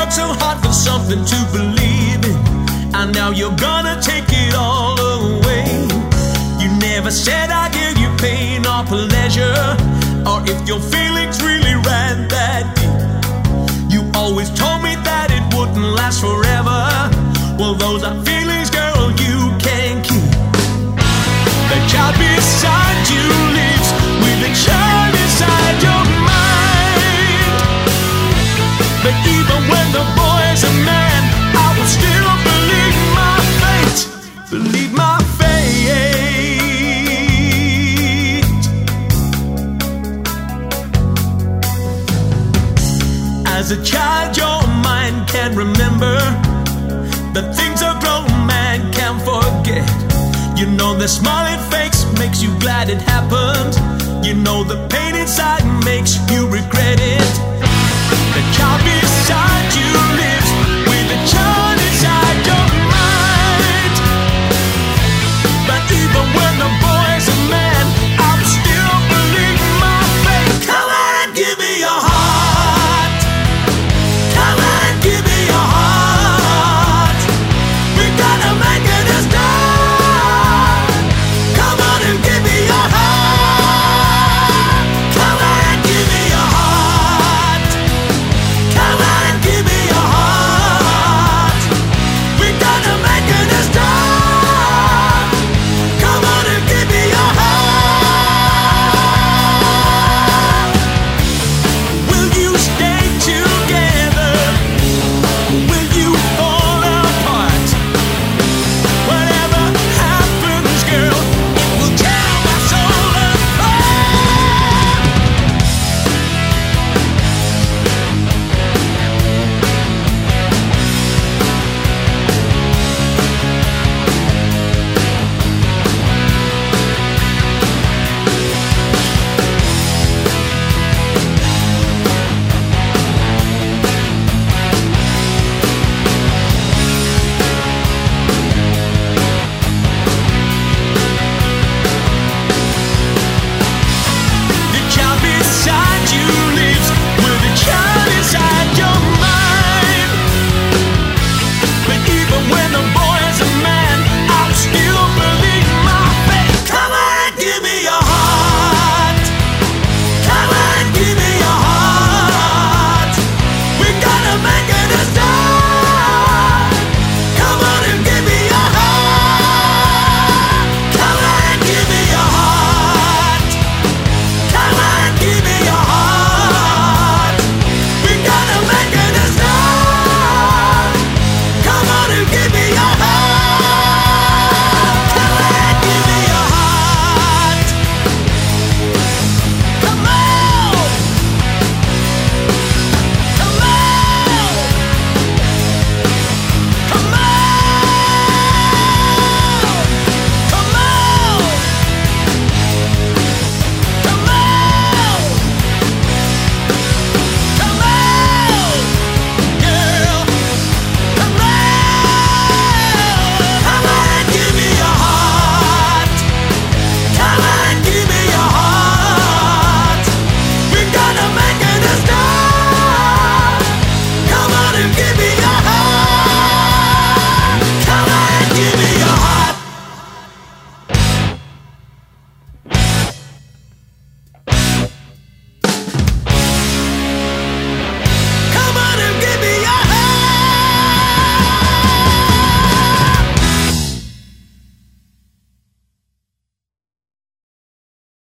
worked so hard for something to believe in, and now you're gonna take it all away. You never said I give you pain or pleasure, or if your feelings really ran that deep. You always told me that it wouldn't last forever. Well, those are feelings, girl, you can't keep. The child beside you lives with the child inside your mind. But even when the boy's a man, I will still believe my fate. Believe my fate. As a child, your mind can't remember the things a grown man can't forget. You know the smiling face makes you glad it happened. You know the pain inside makes you regret it. The child beside you lives with the child inside your mind. But even when the